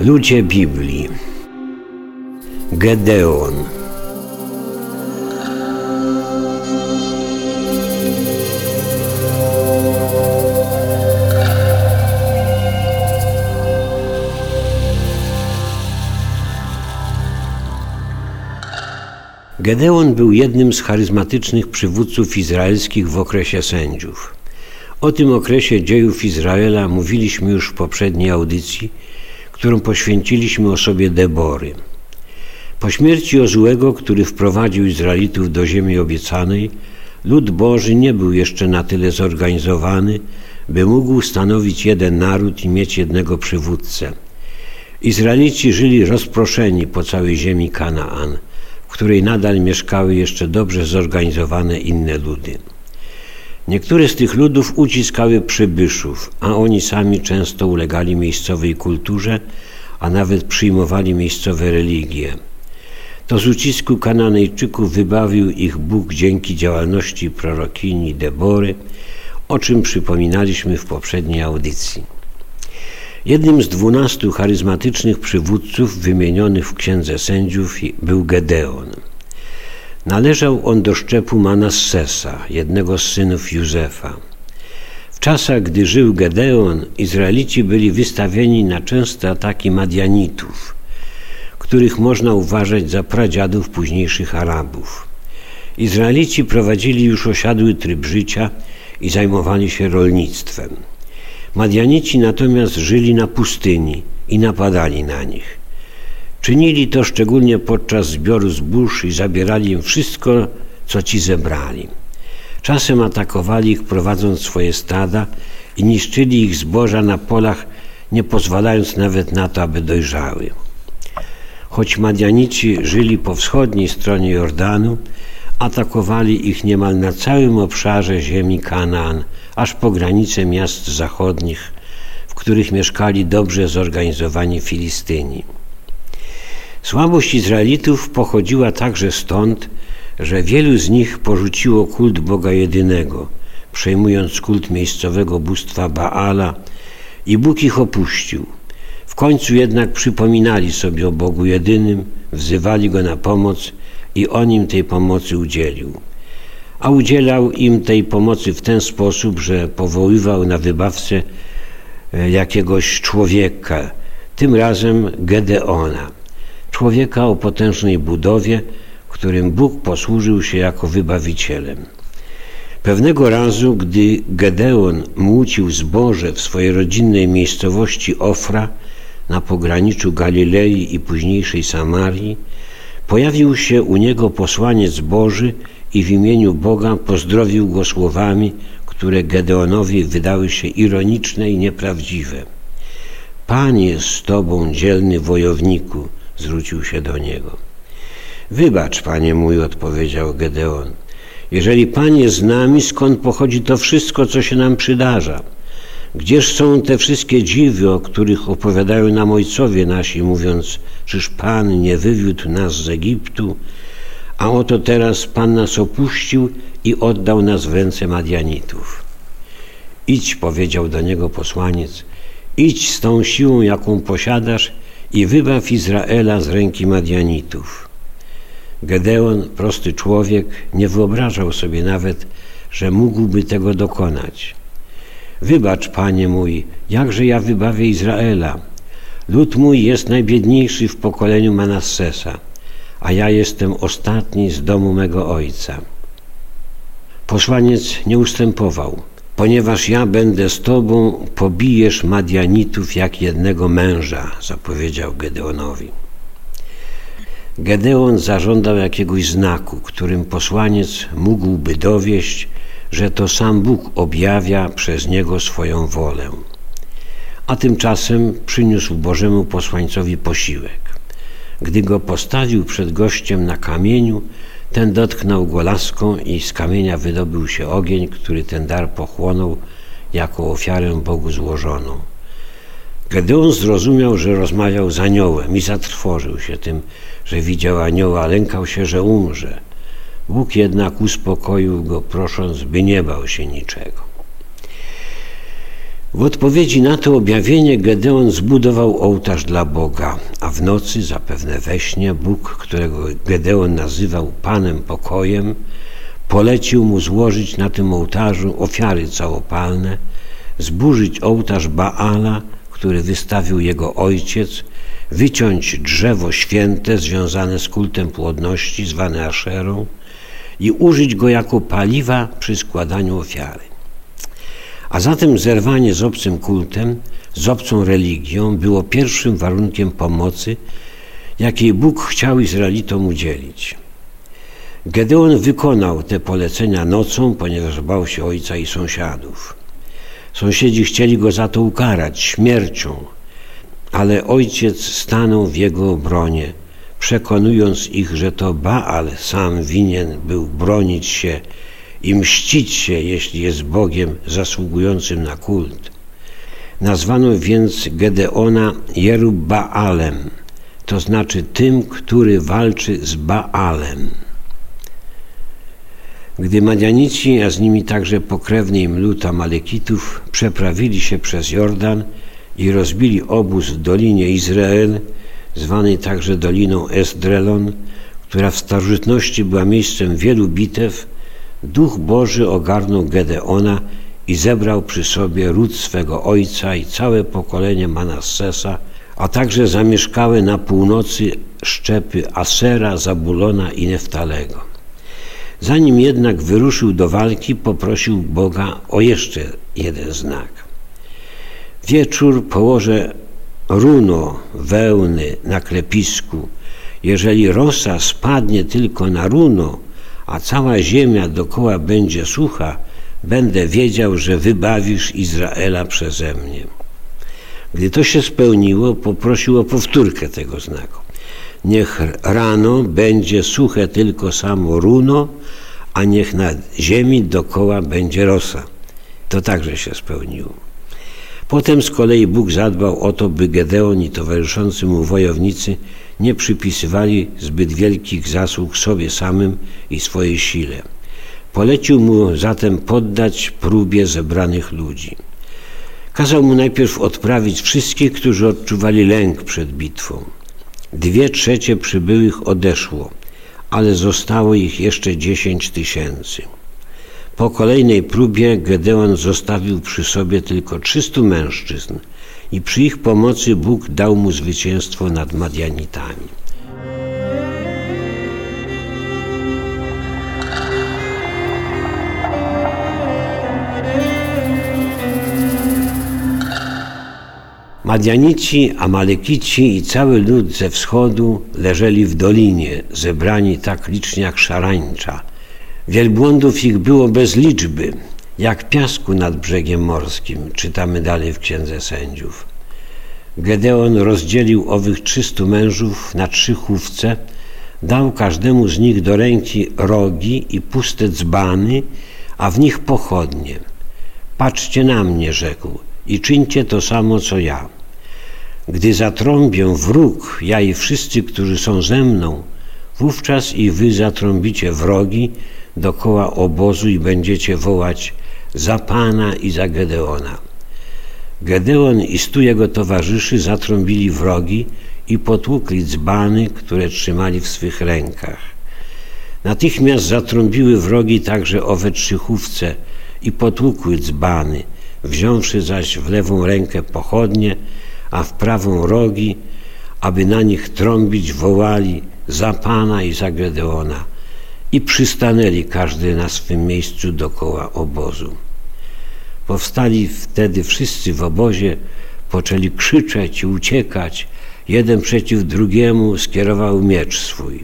Ludzie Biblii. Gedeon. Gedeon był jednym z charyzmatycznych przywódców izraelskich w okresie sędziów. O tym okresie dziejów Izraela mówiliśmy już w poprzedniej audycji, którą poświęciliśmy osobie Debory. Po śmierci Jozuego, który wprowadził Izraelitów do ziemi obiecanej, lud Boży nie był jeszcze na tyle zorganizowany, by mógł stanowić jeden naród i mieć jednego przywódcę. Izraelici żyli rozproszeni po całej ziemi Kanaan, w której nadal mieszkały jeszcze dobrze zorganizowane inne ludy. Niektóre z tych ludów uciskały przybyszów, a oni sami często ulegali miejscowej kulturze, a nawet przyjmowali miejscowe religie. To z ucisku Kananejczyków wybawił ich Bóg dzięki działalności prorokini Debory, o czym przypominaliśmy w poprzedniej audycji. Jednym z 12 charyzmatycznych przywódców wymienionych w Księdze Sędziów był Gedeon. Należał on do szczepu Manassesa, jednego z synów Józefa. W czasach, gdy żył Gedeon, Izraelici byli wystawieni na częste ataki Madianitów, których można uważać za pradziadów późniejszych Arabów. Izraelici prowadzili już osiadły tryb życia i zajmowali się rolnictwem. Madianici natomiast żyli na pustyni i napadali na nich. Czynili to szczególnie podczas zbioru zbóż i zabierali im wszystko, co ci zebrali. Czasem atakowali ich, prowadząc swoje stada i niszczyli ich zboża na polach, nie pozwalając nawet na to, aby dojrzały. Choć Madianici żyli po wschodniej stronie Jordanu, atakowali ich niemal na całym obszarze ziemi Kanaan, aż po granice miast zachodnich, w których mieszkali dobrze zorganizowani Filistyni. Słabość Izraelitów pochodziła także stąd, że wielu z nich porzuciło kult Boga jedynego, przejmując kult miejscowego bóstwa Baala, i Bóg ich opuścił. W końcu jednak przypominali sobie o Bogu jedynym, wzywali Go na pomoc i On im tej pomocy udzielił. A udzielał im tej pomocy w ten sposób, że powoływał na wybawcę jakiegoś człowieka, tym razem Gedeona. Człowieka o potężnej budowie, którym Bóg posłużył się jako wybawicielem. Pewnego razu, gdy Gedeon młócił zboże w swojej rodzinnej miejscowości Ofra na pograniczu Galilei i późniejszej Samarii, pojawił się u niego posłaniec Boży i w imieniu Boga pozdrowił go słowami, które Gedeonowi wydały się ironiczne i nieprawdziwe. Pan jest z tobą, dzielny wojowniku, zwrócił się do niego. Wybacz, panie mój, odpowiedział Gedeon. Jeżeli Pan jest z nami, skąd pochodzi to wszystko, co się nam przydarza? Gdzież są te wszystkie dziwy, o których opowiadają nam ojcowie nasi, mówiąc, czyż Pan nie wywiódł nas z Egiptu, a oto teraz Pan nas opuścił i oddał nas w ręce Madianitów. Idź, powiedział do niego posłaniec, idź z tą siłą, jaką posiadasz i wybaw Izraela z ręki Madianitów. Gedeon, prosty człowiek, nie wyobrażał sobie nawet, że mógłby tego dokonać. Wybacz, panie mój, jakże ja wybawię Izraela? Lud mój jest najbiedniejszy w pokoleniu Manassesa, a ja jestem ostatni z domu mego ojca. Posłaniec nie ustępował. Ponieważ ja będę z tobą, pobijesz Madianitów jak jednego męża, zapowiedział Gedeonowi. Gedeon zażądał jakiegoś znaku, którym posłaniec mógłby dowieść, że to sam Bóg objawia przez niego swoją wolę. A tymczasem przyniósł Bożemu posłańcowi posiłek. Gdy go postawił przed gościem na kamieniu, ten dotknął go laską i z kamienia wydobył się ogień, który ten dar pochłonął jako ofiarę Bogu złożoną. Gedeon zrozumiał, że rozmawiał z aniołem i zatrwożył się tym, że widział anioła, lękał się, że umrze. Bóg jednak uspokoił go, prosząc, by nie bał się niczego. W odpowiedzi na to objawienie Gedeon zbudował ołtarz dla Boga, a w nocy, zapewne we śnie, Bóg, którego Gedeon nazywał Panem Pokojem, polecił mu złożyć na tym ołtarzu ofiary całopalne, zburzyć ołtarz Baala, który wystawił jego ojciec, wyciąć drzewo święte związane z kultem płodności zwane Aszerą i użyć go jako paliwa przy składaniu ofiary. A zatem zerwanie z obcym kultem, z obcą religią było pierwszym warunkiem pomocy, jakiej Bóg chciał Izraelitom udzielić. Gedeon wykonał te polecenia nocą, ponieważ bał się ojca i sąsiadów. Sąsiedzi chcieli go za to ukarać śmiercią, ale ojciec stanął w jego obronie, przekonując ich, że to Baal sam winien był bronić się i mścić się, jeśli jest Bogiem zasługującym na kult. Nazwano więc Gedeona Jerub-Baalem, to znaczy tym, który walczy z Baalem. Gdy Madianici, a z nimi także pokrewny im lud Amalekitów, przeprawili się przez Jordan i rozbili obóz w Dolinie Izrael, zwanej także Doliną Esdrelon, która w starożytności była miejscem wielu bitew, Duch Boży ogarnął Gedeona i zebrał przy sobie ród swego ojca i całe pokolenie Manassesa, a także zamieszkałe na północy szczepy Asera, Zabulona i Neftalego. Zanim jednak wyruszył do walki, poprosił Boga o jeszcze jeden znak. Wieczór położę runo wełny na klepisku. Jeżeli rosa spadnie tylko na runo, a cała ziemia dokoła będzie sucha, będę wiedział, że wybawisz Izraela przeze mnie. Gdy to się spełniło, poprosił o powtórkę tego znaku. Niech rano będzie suche tylko samo runo, a niech na ziemi dokoła będzie rosa. To także się spełniło. Potem z kolei Bóg zadbał o to, by Gedeon i towarzyszący mu wojownicy nie przypisywali zbyt wielkich zasług sobie samym i swojej sile. Polecił mu zatem poddać próbie zebranych ludzi. Kazał mu najpierw odprawić wszystkich, którzy odczuwali lęk przed bitwą. 2/3 przybyłych odeszło, ale zostało ich jeszcze 10 000. Po kolejnej próbie Gedeon zostawił przy sobie tylko 300 mężczyzn i przy ich pomocy Bóg dał mu zwycięstwo nad Madianitami. Madianici, Amalekici i cały lud ze wschodu leżeli w dolinie, zebrani tak licznie jak szarańcza. Wielbłądów ich było bez liczby, jak piasku nad brzegiem morskim, czytamy dalej w Księdze Sędziów. Gedeon rozdzielił owych 300 mężów na 3 chówce, dał każdemu z nich do ręki rogi i puste dzbany, a w nich pochodnie. Patrzcie na mnie, rzekł, i czyńcie to samo, co ja. Gdy zatrąbię wróg, ja i wszyscy, którzy są ze mną, wówczas i wy zatrąbicie wrogi dokoła obozu i będziecie wołać za Pana i za Gedeona. Gedeon i 100 jego towarzyszy zatrąbili wrogi i potłukli dzbany, które trzymali w swych rękach. Natychmiast zatrąbiły wrogi także owe 3 chówce i potłukły dzbany, wziąwszy zaś w lewą rękę pochodnie, a w prawą rogi, aby na nich trąbić, wołali za Pana i za Gedeona i przystanęli każdy na swym miejscu dokoła obozu. Powstali wtedy wszyscy w obozie, poczęli krzyczeć i uciekać, jeden przeciw drugiemu skierował miecz swój.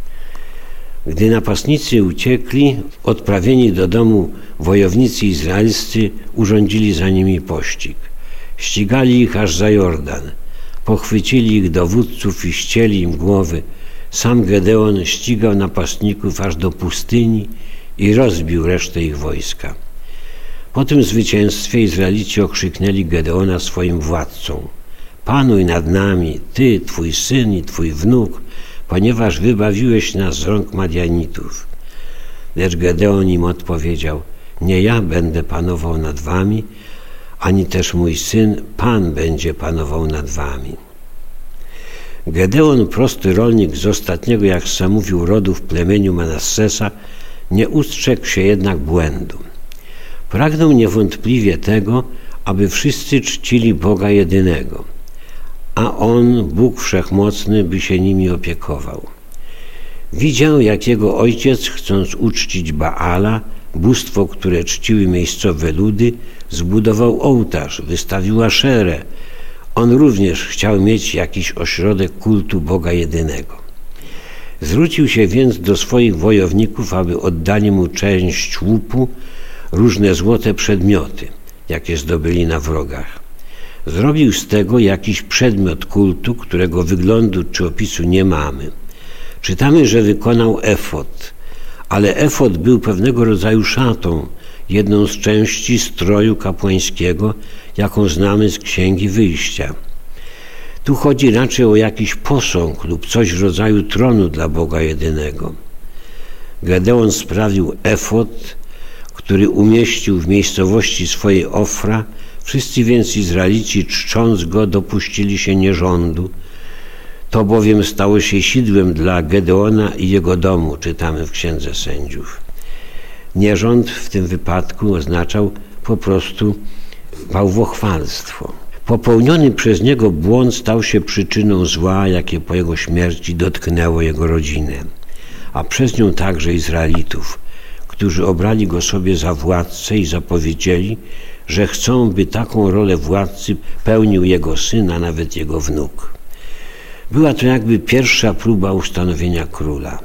Gdy napastnicy uciekli, odprawieni do domu wojownicy izraelscy urządzili za nimi pościg. Ścigali ich aż za Jordan, pochwycili ich dowódców i ścieli im głowy. Sam Gedeon ścigał napastników aż do pustyni i rozbił resztę ich wojska. Po tym zwycięstwie Izraelici okrzyknęli Gedeona swoim władcą: Panuj nad nami, ty, twój syn i twój wnuk, ponieważ wybawiłeś nas z rąk Madianitów. Lecz Gedeon im odpowiedział: Nie ja będę panował nad wami, ani też mój syn, Pan będzie panował nad wami. Gedeon, prosty rolnik z ostatniego, jak sam mówił, rodu w plemieniu Manassesa, nie ustrzegł się jednak błędu. Pragnął niewątpliwie tego, aby wszyscy czcili Boga jedynego, a On, Bóg Wszechmocny, by się nimi opiekował. Widział, jak jego ojciec, chcąc uczcić Baala, bóstwo, które czciły miejscowe ludy, zbudował ołtarz, wystawił Aszerę. On również chciał mieć jakiś ośrodek kultu Boga jedynego. Zwrócił się więc do swoich wojowników, aby oddali mu część łupu, różne złote przedmioty, jakie zdobyli na wrogach. Zrobił z tego jakiś przedmiot kultu, którego wyglądu czy opisu nie mamy. Czytamy, że wykonał efod, ale efod był pewnego rodzaju szatą, jedną z części stroju kapłańskiego, jaką znamy z Księgi Wyjścia. Tu chodzi raczej o jakiś posąg lub coś w rodzaju tronu dla Boga jedynego. Gedeon sprawił efod, który umieścił w miejscowości swojej Ofra. Wszyscy więc Izraelici, czcząc go, dopuścili się nierządu. To bowiem stało się sidłem dla Gedeona i jego domu, czytamy w Księdze Sędziów. Nierząd w tym wypadku oznaczał po prostu bałwochwalstwo. Popełniony przez niego błąd stał się przyczyną zła, jakie po jego śmierci dotknęło jego rodzinę, a przez nią także Izraelitów, którzy obrali go sobie za władcę i zapowiedzieli, że chcą, by taką rolę władcy pełnił jego syn, a nawet jego wnuk. Była to jakby pierwsza próba ustanowienia króla.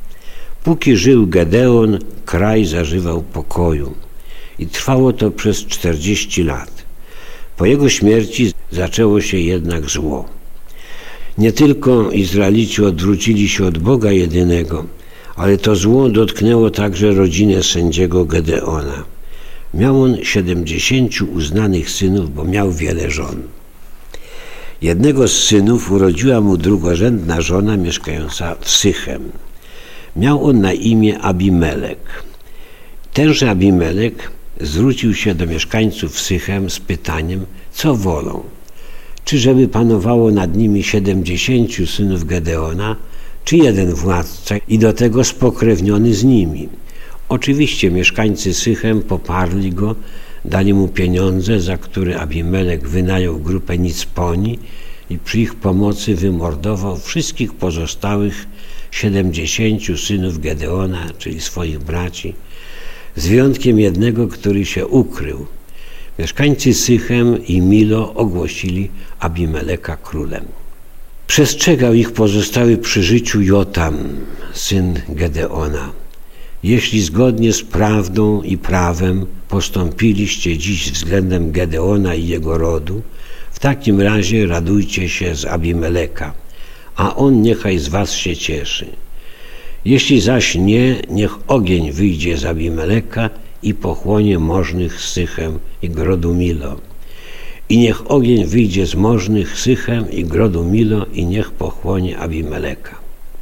Póki żył Gedeon, kraj zażywał pokoju i trwało to przez 40 lat. Po jego śmierci zaczęło się jednak zło. Nie tylko Izraelici odwrócili się od Boga jedynego, ale to zło dotknęło także rodzinę sędziego Gedeona. Miał on 70 uznanych synów, bo miał wiele żon. Jednego z synów urodziła mu drugorzędna żona mieszkająca w Sychem. Miał on na imię Abimelek. Tenże Abimelek zwrócił się do mieszkańców Sychem z pytaniem, co wolą. Czy żeby panowało nad nimi 70 synów Gedeona, czy jeden władca i do tego spokrewniony z nimi. Oczywiście mieszkańcy Sychem poparli go, dali mu pieniądze, za które Abimelek wynajął grupę Nicponi i przy ich pomocy wymordował wszystkich pozostałych 70 synów Gedeona, czyli swoich braci, z wyjątkiem jednego, który się ukrył. Mieszkańcy Sychem i Milo ogłosili Abimeleka królem. Przestrzegał ich pozostały przy życiu Jotam, syn Gedeona. Jeśli zgodnie z prawdą i prawem postąpiliście dziś względem Gedeona i jego rodu, w takim razie radujcie się z Abimeleka, a on niechaj z was się cieszy. Jeśli zaś nie, niech ogień wyjdzie z Abimeleka i pochłonie możnych Sychem i grodu Milo. I niech ogień wyjdzie z możnych Sychem i grodu Milo i niech pochłonie Abimeleka.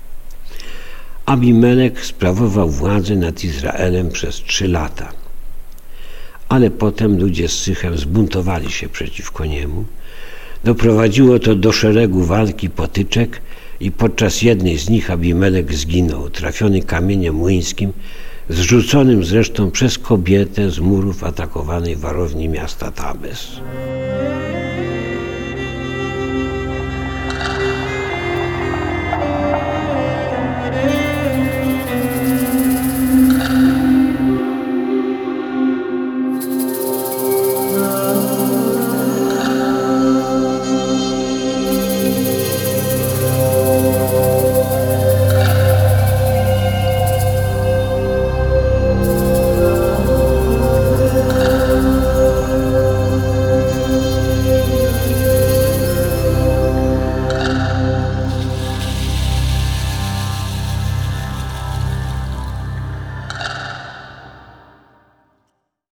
Abimelek sprawował władzę nad Izraelem przez 3 lata. Ale potem ludzie z Sychem zbuntowali się przeciwko niemu. Doprowadziło to do szeregu walk i potyczek i podczas jednej z nich Abimelek zginął, trafiony kamieniem młyńskim, zrzuconym zresztą przez kobietę z murów atakowanej warowni miasta Tabes.